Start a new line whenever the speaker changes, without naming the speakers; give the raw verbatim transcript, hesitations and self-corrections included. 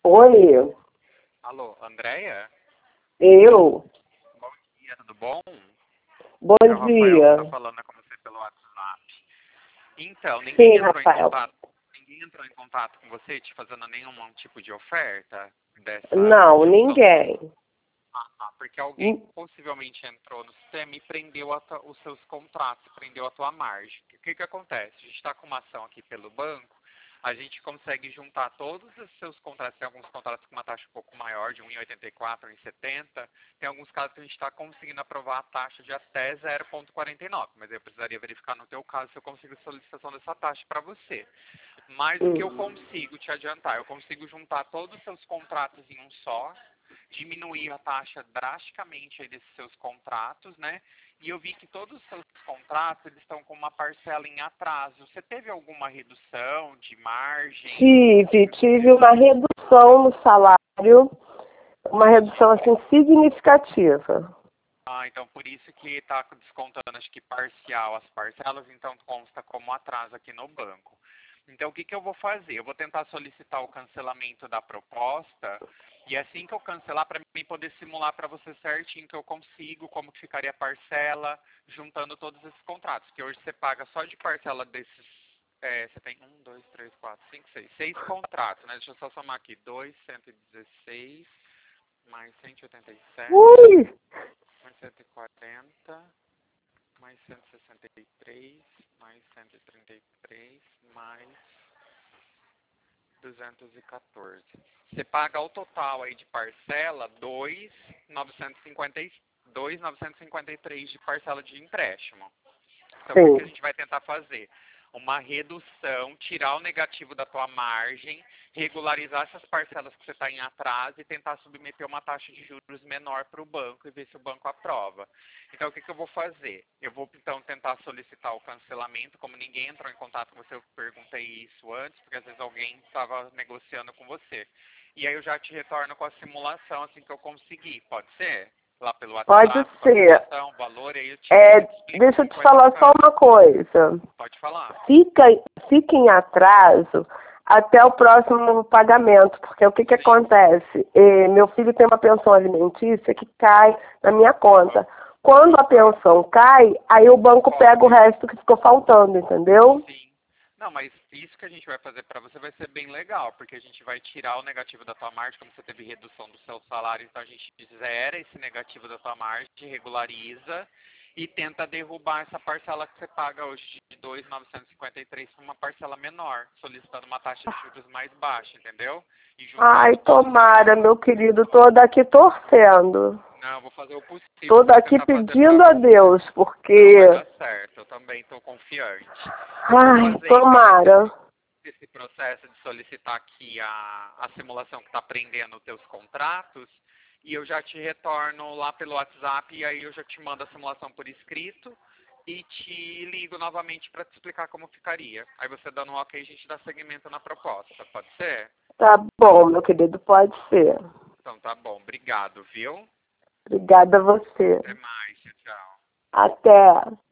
Oi,
Alô, Andréia?
eu.
Bom dia, tudo bom?
Bom
É o Rafael que está
dia.
falando com você pelo WhatsApp. Então, ninguém
Sim,
entrou em
Rafael.
contato, ninguém entrou em contato com você te fazendo nenhum tipo de oferta dessa
Não,
junção?
ninguém.
Ah, ah, porque alguém
Hum,
possivelmente entrou no sistema e prendeu a tua- os seus contratos, prendeu a tua margem. O que que acontece? A gente está com uma ação aqui pelo banco, a gente consegue juntar todos os seus contratos, tem alguns contratos com uma taxa um pouco maior, de um vírgula oitenta e quatro, um vírgula setenta, tem alguns casos que a gente está conseguindo aprovar a taxa de até zero vírgula quarenta e nove, mas eu precisaria verificar no teu caso se eu consigo a solicitação dessa taxa para você. Mas o que eu
hum.
consigo te adiantar, eu consigo juntar todos os seus contratos em um só, diminuir a taxa drasticamente aí desses seus contratos, né? E eu vi que todos os seus contratos eles estão com uma parcela em atraso. Você teve alguma redução de margem?
Tive, tive uma redução no salário, uma redução assim significativa.
Ah, então por isso que está descontando, acho que parcial as parcelas, então consta como atraso aqui no banco. Então o que, que eu vou fazer? Eu vou tentar solicitar o cancelamento da proposta e assim que eu cancelar, para mim poder simular para você certinho que eu consigo, como que ficaria a parcela, juntando todos esses contratos. Porque hoje você paga só de parcela desses, é, você tem um, dois, três, quatro, cinco, seis, seis contratos, né? Deixa eu só somar aqui, dois, cento e dezesseis, mais cento e oitenta e sete,
Ui!
mais cento e quarenta, mais cento e sessenta e três, mais cento e trinta e três, mais duzentos e quatorze. Você paga ao total aí de parcela dois mil novecentos e cinquenta e dois mil novecentos e cinquenta e três de parcela de empréstimo. Então, o que a
Sim.
gente vai tentar fazer? Uma redução, tirar o negativo da tua margem, regularizar essas parcelas que você está em atraso e tentar submeter uma taxa de juros menor para o banco e ver se o banco aprova. Então, o que, que eu vou fazer? Eu vou, então, tentar solicitar o cancelamento. Como ninguém entrou em contato com você, eu perguntei isso antes, porque às vezes alguém estava negociando com você. E aí eu já te retorno com a simulação assim que eu conseguir. Pode ser? Lá pelo
Pode
WhatsApp, com a
ser.
simulação, valor, aí eu te
É,
ligo e te explico
deixa eu
como
te
vai ser o
falar só
caso.
uma coisa.
Pode falar.
Fica, fica em atraso até o próximo pagamento, porque o que, que
Sim.
acontece? Eh, meu filho tem uma pensão alimentícia que cai na minha conta. Quando a pensão cai, aí o banco pega o
Cobre.
resto que ficou faltando, entendeu?
Sim. Não, mas isso que a gente vai fazer para você vai ser bem legal, porque a gente vai tirar o negativo da tua margem, como você teve redução do seu salário, então a gente zera esse negativo da tua margem, regulariza e tenta derrubar essa parcela que você paga hoje de dois mil novecentos e cinquenta e três para uma parcela menor, solicitando uma taxa de juros mais baixa, entendeu? E
Ai,
juntando todos esses...
tomara, meu querido, tô daqui torcendo.
Não, eu vou fazer o possível
Tô
para
daqui
tentar fazer para
pedindo a
você.
Deus,
Não, vai
porque...
dar certo. Eu também estou confiante. Eu vou
Ai,
fazer então esse,
tomara.
esse processo de solicitar aqui a, a simulação que está prendendo os teus contratos e eu já te retorno lá pelo WhatsApp e aí eu já te mando a simulação por escrito e te ligo novamente para te explicar como ficaria. Aí você dando um ok, a gente dá seguimento na proposta. Pode ser?
Tá bom, meu querido, pode ser.
Então tá bom. Obrigado, viu?
Obrigada a você.
Até mais. Tchau, tchau.
Até.